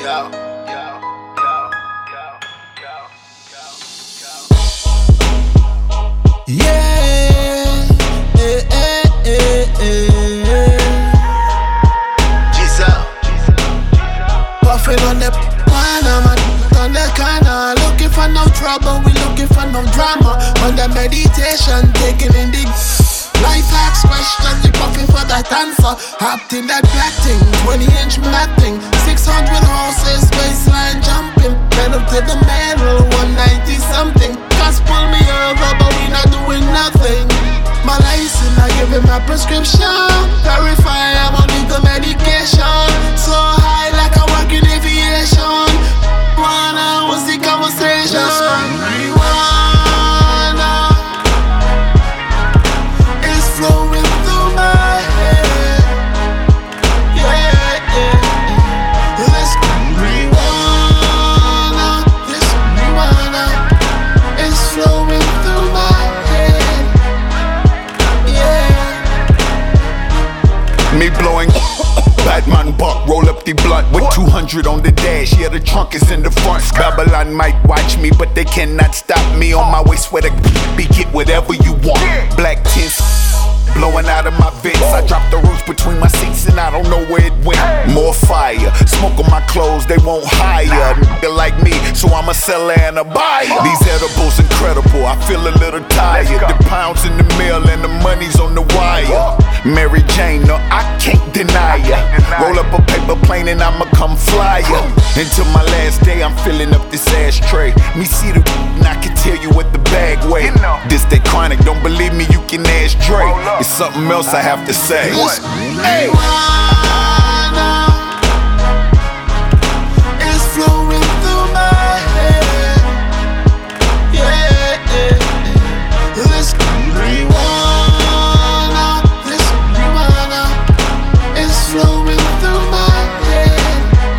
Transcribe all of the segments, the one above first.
Yeah, Giselle, puffing on the Panama, on the corner, looking for no trouble, we looking for no drama. On the meditation, taking in the life hacks questions, we puffing for that answer. Hopped in that black thing, 20-inch matting, 600 horses, baseline jumping, pedal to the metal, 190 something. Cause pull me over, but we not doing nothing. My license, I give him my prescription. Verify I'm on legal medication. So high like I work in aviation. Wanna, what's the conversation? Marijuana is flowing through my head. Yeah, this marijuana is flowing through my head. Yeah. Me blowing Batman buck, roll up the blunt with 200 on the dash. Yeah, the trunk is in the front. Babylon might watch me, but they cannot stop me. On my way, sweater, be get whatever you want. Black tints blowing out of my vents. I dropped the roots between my seats and I don't know where it went. More fire, smoke on my clothes, they won't hire. Nigga like me, so I'm a seller and a buyer. These edibles incredible, I feel a little tired. The pounds in the mail and the money's on the wire. Mary Jane, no, I can't deny ya. Roll up a paper plane and I'ma come fly ya. Until my last day, I'm filling up this ashtray. Me see the and I can tell you what the bag weigh. This they chronic, don't believe me, you can ask Dre. It's something else I have to say. Hey. It's flowing through my head. Yeah, this marijuana is flowing through my head.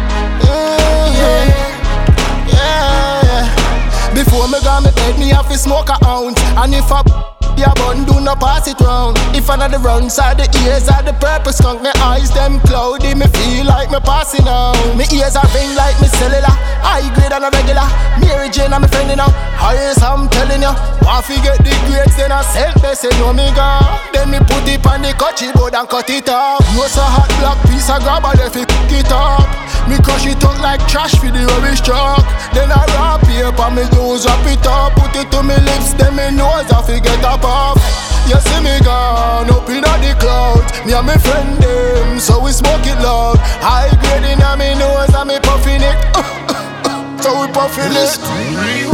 Yeah. Before me go me bed, me have to smoke a ounce. And if I yeah, bun do not pass it round. If I not the run side, the ears are the purple skunk. My eyes them cloudy, me feel like me passing out. My ears are ring like me cellular. High grade and a regular. Mary Jane and me friend now. Highest I'm telling ya. Want to get the grades, then I sell best, say no me go. Then me put it on the cutchy board and cut it off. You a hot black piece of grab and if it it up. Me crush it up like trash for the rubbish truck. Then I wrap paper, me nose wrap it up. Put it to me lips, then me nose I forget up off. You see me gone up in the clouds. Me and my friend them, so we smoke it loud. High grade in me nose and me puffing it. So we puffing it.